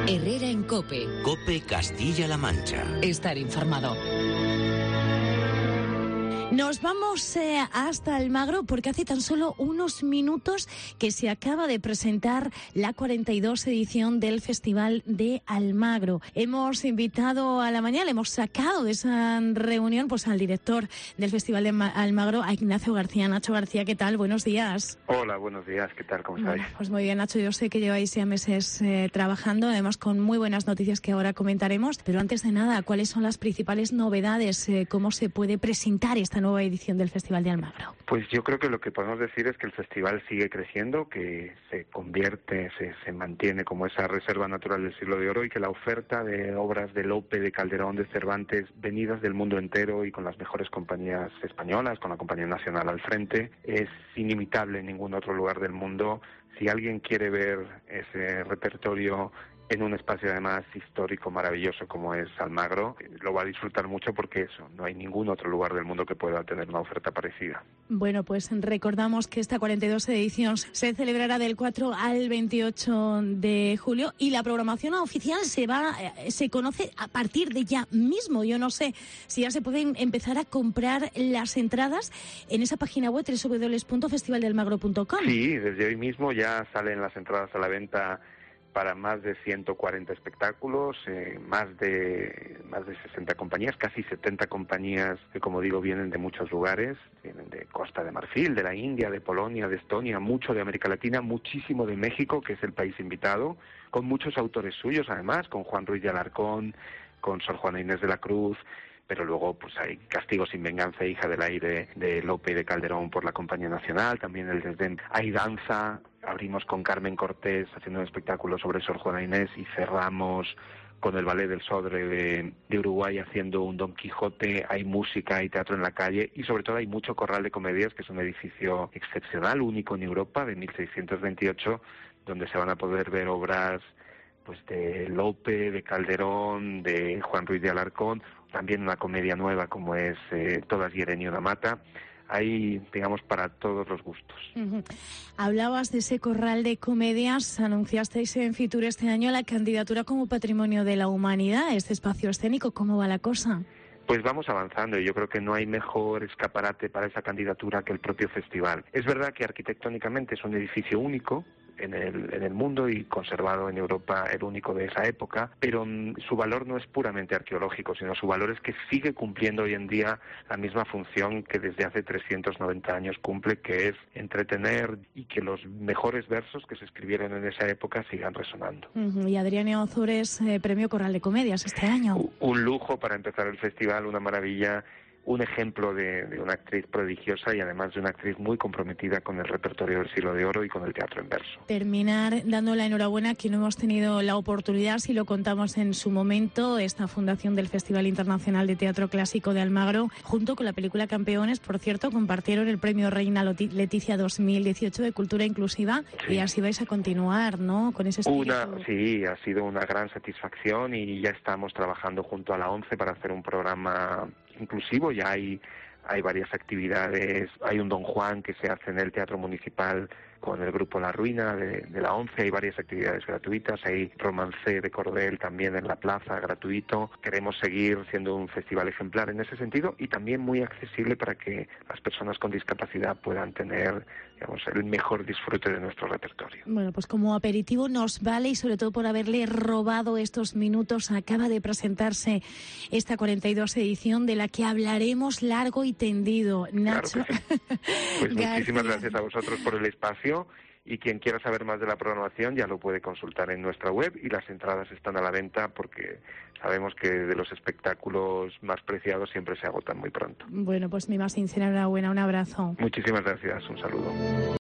Herrera en COPE. COPE Castilla-La Mancha. Estar informado. Nos vamos hasta Almagro porque hace tan solo unos minutos que se acaba de presentar la 42 edición del Festival de Almagro. Hemos invitado a la mañana, hemos sacado de esa reunión pues al director del Festival de Almagro, a Ignacio García. Nacho García, ¿qué tal? Buenos días. Hola, buenos días. ¿Qué tal? ¿Cómo estáis? Bueno, pues muy bien, Nacho. Yo sé que lleváis ya meses trabajando, además con muy buenas noticias que ahora comentaremos. Pero antes de nada, ¿cuáles son las principales novedades? ¿Cómo se puede presentar esta nueva edición del Festival de Almagro? Pues yo creo que lo que podemos decir es que el festival sigue creciendo, que se convierte, se mantiene como esa reserva natural del Siglo de Oro, y que la oferta de obras de Lope, de Calderón, de Cervantes, venidas del mundo entero y con las mejores compañías españolas, con la Compañía Nacional al frente, es inimitable en ningún otro lugar del mundo. Si alguien quiere ver ese repertorio en un espacio además histórico maravilloso como es Almagro, lo va a disfrutar mucho, porque eso, no hay ningún otro lugar del mundo que pueda tener una oferta parecida. Bueno, pues recordamos que esta 42 edición se celebrará del 4 al 28 de julio y la programación oficial se conoce a partir de ya mismo. Yo no sé si ya se pueden empezar a comprar las entradas en esa página web www.festivaldealmagro.com. Sí, desde hoy mismo ya salen las entradas a la venta para más de 140 espectáculos, más de 60 compañías, casi 70 compañías que, como digo, vienen de muchos lugares, vienen de Costa de Marfil, de la India, de Polonia, de Estonia, mucho de América Latina, muchísimo de México, que es el país invitado, con muchos autores suyos además, con Juan Ruiz de Alarcón, con Sor Juana Inés de la Cruz. Pero luego pues hay Castigo sin venganza, Hija del aire, de Lope y de Calderón por la Compañía Nacional, también el Desdén. Hay danza, abrimos con Carmen Cortés haciendo un espectáculo sobre Sor Juana Inés y cerramos con el Ballet del Sodre de Uruguay haciendo un Don Quijote. Hay música, hay teatro en la calle y sobre todo hay mucho Corral de Comedias, que es un edificio excepcional, único en Europa, de 1628, donde se van a poder ver obras pues de Lope, de Calderón, de Juan Ruiz de Alarcón, también una comedia nueva como es Todas hieren y una mata. Hay, digamos, para todos los gustos. Uh-huh. Hablabas de ese corral de comedias, anunciasteis en Fitur este año la candidatura como Patrimonio de la Humanidad, este espacio escénico. ¿Cómo va la cosa? Pues vamos avanzando y yo creo que no hay mejor escaparate para esa candidatura que el propio festival. Es verdad que arquitectónicamente es un edificio único en el mundo y conservado en Europa, el único de esa época, pero su valor no es puramente arqueológico, sino su valor es que sigue cumpliendo hoy en día la misma función que desde hace 390 años cumple, que es entretener y que los mejores versos que se escribieron en esa época sigan resonando. Uh-huh. Y Adriana Ozores, premio Corral de Comedias este año. Un lujo para empezar el festival, una maravilla. Un ejemplo de una actriz prodigiosa y además de una actriz muy comprometida con el repertorio del Siglo de Oro y con el teatro en verso. Terminar dando la enhorabuena, que no hemos tenido la oportunidad, si lo contamos en su momento, esta fundación del Festival Internacional de Teatro Clásico de Almagro, junto con la película Campeones, por cierto, compartieron el premio Reina Leticia 2018 de Cultura Inclusiva, sí. Y así vais a continuar, ¿no?, con ese espíritu. Sí, ha sido una gran satisfacción y ya estamos trabajando junto a la ONCE para hacer un programa inclusivo. Ya hay varias actividades, hay un Don Juan que se hace en el Teatro Municipal con el grupo La Ruina de la ONCE, hay varias actividades gratuitas, hay romancé de cordel también en la plaza, gratuito. Queremos seguir siendo un festival ejemplar en ese sentido y también muy accesible para que las personas con discapacidad puedan tener, digamos, el mejor disfrute de nuestro repertorio. Bueno, pues como aperitivo nos vale, y sobre todo por haberle robado estos minutos. Acaba de presentarse esta 42 edición de la que hablaremos largo y tendido. Nacho. Claro que sí. Pues muchísimas gracias a vosotros por el espacio. Y quien quiera saber más de la programación ya lo puede consultar en nuestra web, y las entradas están a la venta porque sabemos que de los espectáculos más preciados siempre se agotan muy pronto. Bueno, pues mi más sincera enhorabuena, un abrazo. Muchísimas gracias, un saludo.